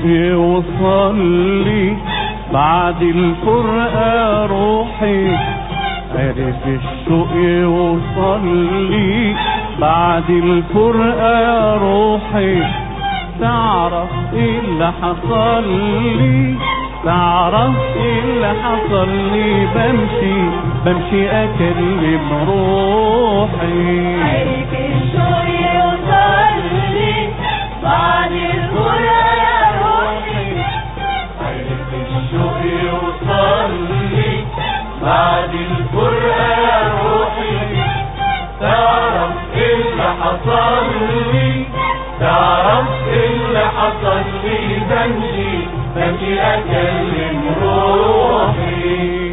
يوصل لي بعد الفرقة روحي، عرف الشوق يوصل لي بعد الفرقة روحي. تعرف ايه اللي حصل لي، تعرف ايه اللي حصل لي، بمشي اكلم روحي. عرف الشوق يوصل لي بعد الفرقة يا روحي، عرف الشوق يوصل لي بعد الفرقة يا روحي. تعرف ايه اللي حصل لي، تعرف ايه اللي حصل لي، بمشي اكلم روحي.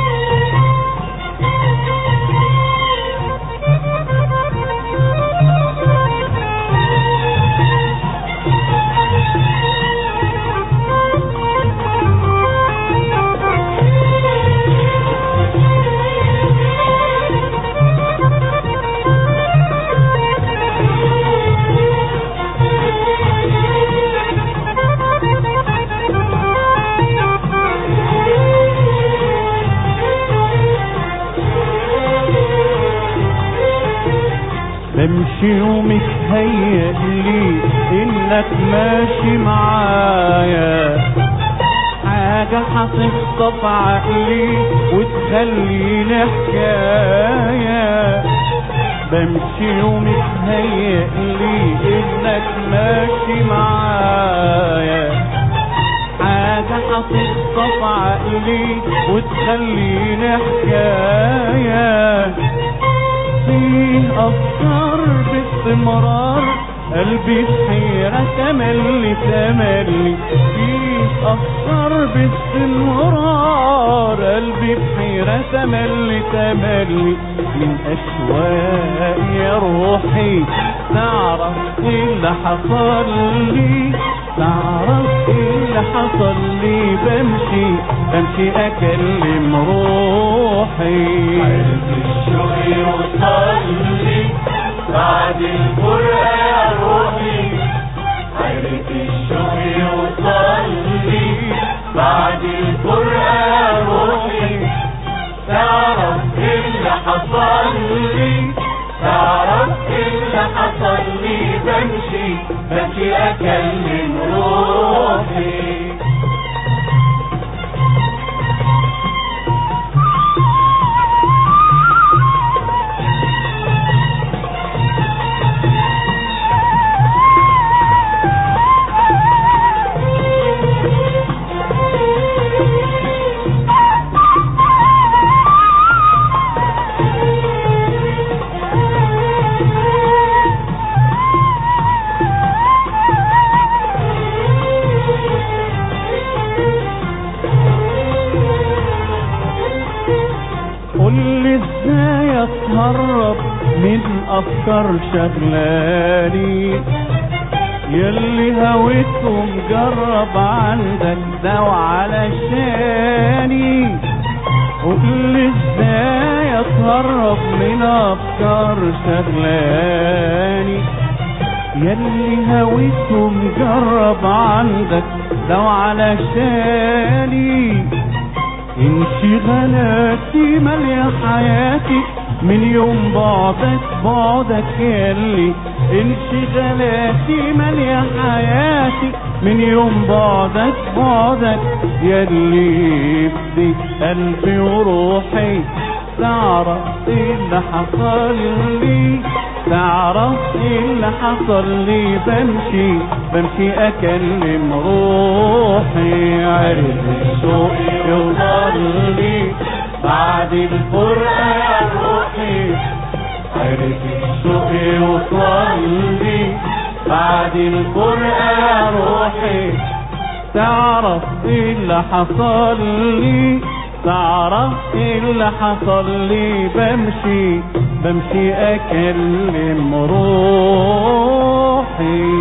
بمشي ومتهيألي انك ماشي معايا، حاجة هتخطف عقلي وتخليني حكاية. بمشي ومتهيألي انك ماشي معايا، حاجة هتخطف عقلي وتخليني حكاية. فيه أفكار باستمرار، قلبي في حيرة تملي تملي. فيه أفكار باستمرار، قلبي في حيرة تملي تملي. من أشواق يا روحي، تعرف ايه اللي حصل لي، تعرف ايه اللي حصل لي، بمشي اكلم روحي. عرف الشوق يوصل لي بعد الفرقة يا روحي، عرف الشوق يوصل لي بعد الفرقة يا روحي. تعرف ايه اللي حصل لي، تعرف ايه اللي حصل لي، بمشي اكلم روحي. قولي ازاي اتهرب من افكار شغلاني، يلي هويته مجرب عندك دوا علشاني. قولي ازاي اتهرب من افكار شغلاني، يلي هويته مجرب عندك دوا علشاني. انشغالاتي مالية حياتي من يوم بعدك ياللي، انشغالاتي مالية حياتي من يوم بعدك ياللي. في قلبي وروحي، تعرف ايه اللي حصل لي، تعرف ايه اللي حصل لي، بمشي اكلم روحي. عرف الشوق يوصل لي بعد الفرقة يا روحي، عرف الشوق يوصل لي بعد الفرقة يا روحي. تعرف ايه اللي حصل لي، تعرف ايه اللي حصل لي، بمشي اكلم روحي.